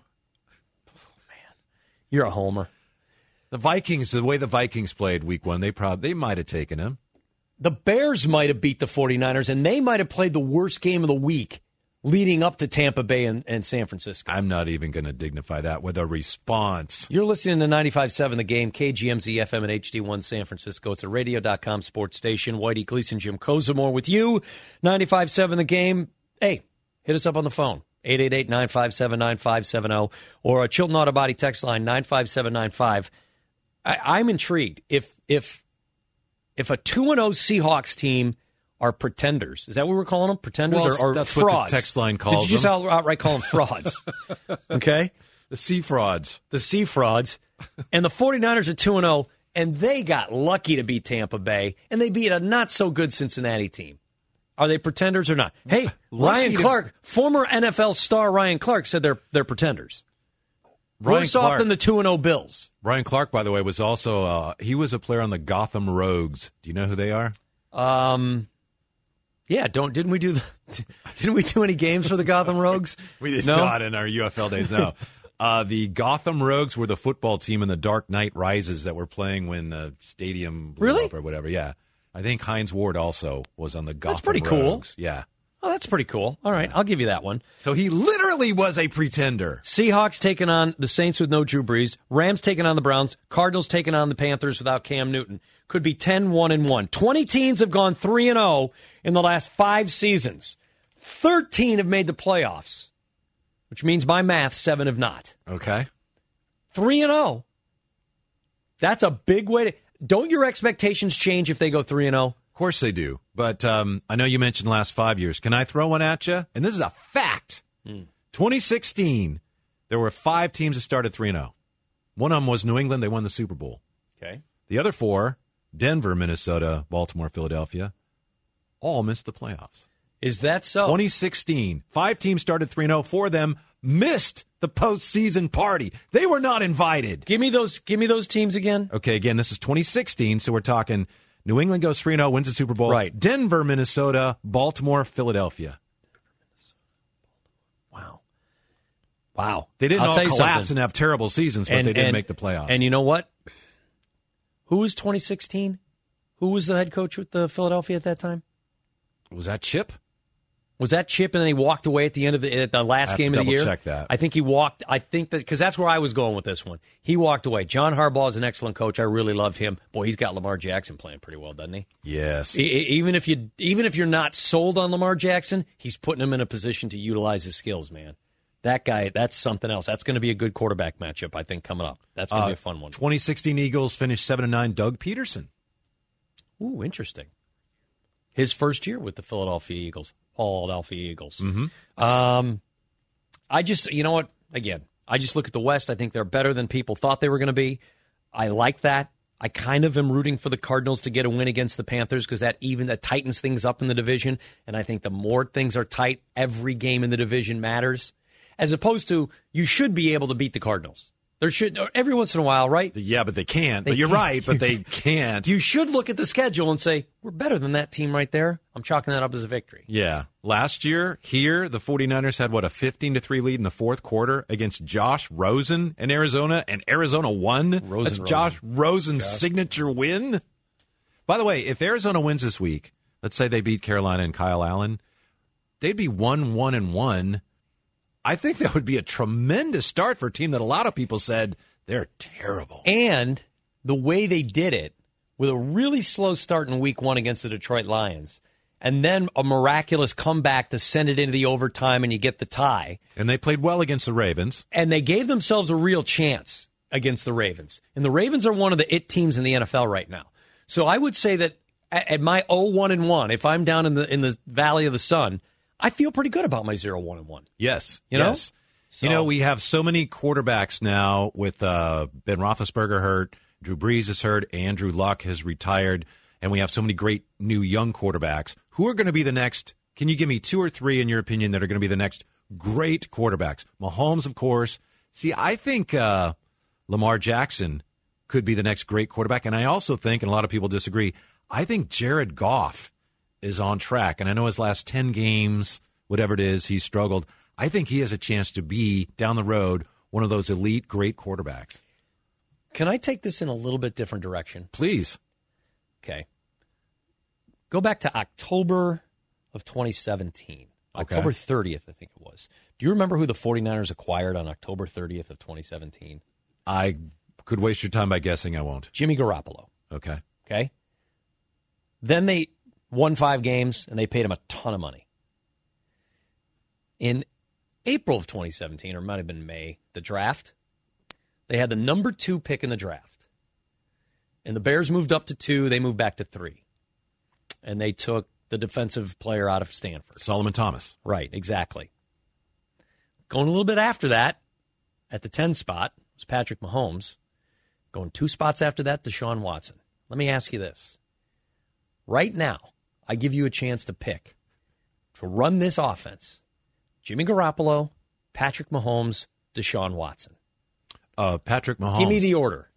You're a homer. The Vikings, the way the Vikings played Week 1, they might have taken him. The Bears might have beat the 49ers, and they might have played the worst game of the week leading up to Tampa Bay and San Francisco. I'm not even going to dignify that with a response. You're listening to 95.7 The Game, KGMZ FM and HD1 San Francisco. It's a radio.com sports station. Whitey Gleason, Jim Kozimor with you. 95.7 The Game. Hey, hit us up on the phone. 888-957-9570 or a Chilton Auto Body text line 95795. I'm intrigued. If a 2-0 Seahawks team are pretenders, is that what we're calling them? Pretenders or that's frauds? what the text line calls them. Did you just outright call them frauds? Okay? The sea frauds. The sea frauds. And the 49ers are 2-0, and they got lucky to beat Tampa Bay, and they beat a not-so-good Cincinnati team. Are they pretenders or not? Hey, Ryan Clark, former NFL star Ryan Clark, said they're pretenders. Worse off than the 2-0 Bills. Ryan Clark, by the way, was also he was a player on the Gotham Rogues. Do you know who they are? Yeah, didn't we do any games for the Gotham Rogues? We did not in our UFL days, no. The Gotham Rogues were the football team in the Dark Knight Rises that were playing when the stadium blew up or whatever. Yeah. I think Hines Ward also was on the Gotham Rogues. That's pretty cool. Yeah. Oh, that's pretty cool. All right, I'll give you that one. So he literally was a pretender. Seahawks taking on the Saints with no Drew Brees. Rams taking on the Browns. Cardinals taking on the Panthers without Cam Newton. Could be 10-1-1. 20 teams have gone 3-0 in the last 5 seasons. 13 have made the playoffs, which means by math, 7 have not. Okay. 3-0. That's a big way to... Don't your expectations change if they go 3-0? Of course they do. But I know you mentioned the last 5 years. Can I throw one at you? And this is a fact. 2016, there were 5 teams that started 3-0. One of them was New England. They won the Super Bowl. Okay. The other 4, Denver, Minnesota, Baltimore, Philadelphia, all missed the playoffs. Is that so? 2016, 5 teams started 3-0. 4 of them missed the postseason party. They were not invited. Give me those teams again. Okay, again, this is 2016, so we're talking New England goes 3-0, wins the Super Bowl. Right. Denver, Minnesota, Baltimore, Philadelphia. Wow. They didn't all collapse and have terrible seasons, but they didn't make the playoffs. And you know what? Who was 2016? Who was the head coach with the Philadelphia at that time? Was that Chip? Was that Chip, and then he walked away at the end of the last game of the year? Check that. I think he walked. I think that because that's where I was going with this one. He walked away. John Harbaugh is an excellent coach. I really love him. Boy, he's got Lamar Jackson playing pretty well, doesn't he? Yes. Even if you're not sold on Lamar Jackson, he's putting him in a position to utilize his skills, man. That guy, that's something else. That's going to be a good quarterback matchup, I think, coming up. That's going to be a fun one. 2016 Eagles finished 7-9. Doug Peterson. Ooh, interesting. His first year with the Philadelphia Eagles. Mm-hmm. I just, you know what? Again, I just look at the West. I think they're better than people thought they were going to be. I like that. I kind of am rooting for the Cardinals to get a win against the Panthers because that tightens things up in the division. And I think the more things are tight, every game in the division matters. As opposed to, you should be able to beat the Cardinals. There should, every once in a while, right? Yeah, but they can't. But you're right, but they can't. You should look at the schedule and say, we're better than that team right there. I'm chalking that up as a victory. Yeah. Last year, here, the 49ers had, a 15-3 lead in the fourth quarter against Josh Rosen in Arizona, and Arizona won. That's Josh Rosen's signature win. By the way, if Arizona wins this week, let's say they beat Carolina and Kyle Allen, they'd be 1-1-1. I think that would be a tremendous start for a team that a lot of people said they're terrible. And the way they did it, with a really slow start in week 1 against the Detroit Lions, and then a miraculous comeback to send it into the overtime and you get the tie. And they played well against the Ravens. And they gave themselves a real chance against the Ravens. And the Ravens are one of the it teams in the NFL right now. So I would say that at my 0-1-1, if I'm down in the Valley of the Sun, I feel pretty good about my 0-1-1. Yes. You know? Yes. So, we have so many quarterbacks now with Ben Roethlisberger hurt, Drew Brees is hurt, Andrew Luck has retired, and we have so many great new young quarterbacks. Who are going to be the next? Can you give me 2 or 3, in your opinion, that are going to be the next great quarterbacks? Mahomes, of course. See, I think Lamar Jackson could be the next great quarterback, and I also think, and a lot of people disagree, I think Jared Goff is on track. And I know his last 10 games, whatever it is, he's struggled. I think he has a chance to be, down the road, one of those elite, great quarterbacks. Can I take this in a little bit different direction? Please. Okay. Go back to October of 2017. Okay. October 30th, I think it was. Do you remember who the 49ers acquired on October 30th of 2017? I could waste your time by guessing. I won't. Jimmy Garoppolo. Okay. Okay. Then they won 5 games, and they paid him a ton of money. In April of 2017, or it might have been May, the draft, they had the number 2 pick in the draft. And the Bears moved up to 2. They moved back to 3. And they took the defensive player out of Stanford. Solomon Thomas. Right, exactly. Going a little bit after that, at the 10 spot, was Patrick Mahomes. Going 2 spots after that, Deshaun Watson. Let me ask you this. Right now, I give you a chance to pick to run this offense. Jimmy Garoppolo, Patrick Mahomes, Deshaun Watson. Patrick Mahomes. Give me the order.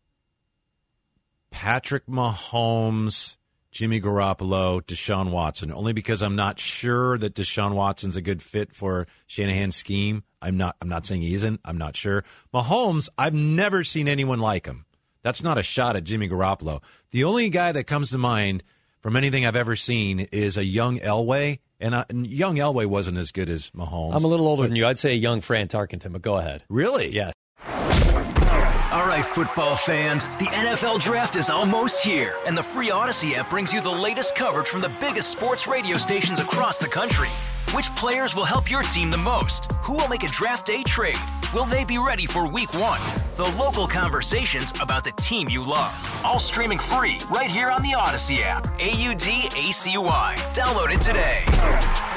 Patrick Mahomes, Jimmy Garoppolo, Deshaun Watson. Only because I'm not sure that Deshaun Watson's a good fit for Shanahan's scheme. I'm not saying he isn't. I'm not sure. Mahomes, I've never seen anyone like him. That's not a shot at Jimmy Garoppolo. The only guy that comes to mind from anything I've ever seen is a young Elway, and young Elway wasn't as good as Mahomes. I'm a little older than you. I'd say a young Fran Tarkenton, but go ahead. Really? Yes. All right, football fans, the NFL Draft is almost here, and the free Odyssey app brings you the latest coverage from the biggest sports radio stations across the country. Which players will help your team the most? Who will make a draft day trade? Will they be ready for week 1? The local conversations about the team you love. All streaming free right here on the Odyssey app. AUDACY. Download it today.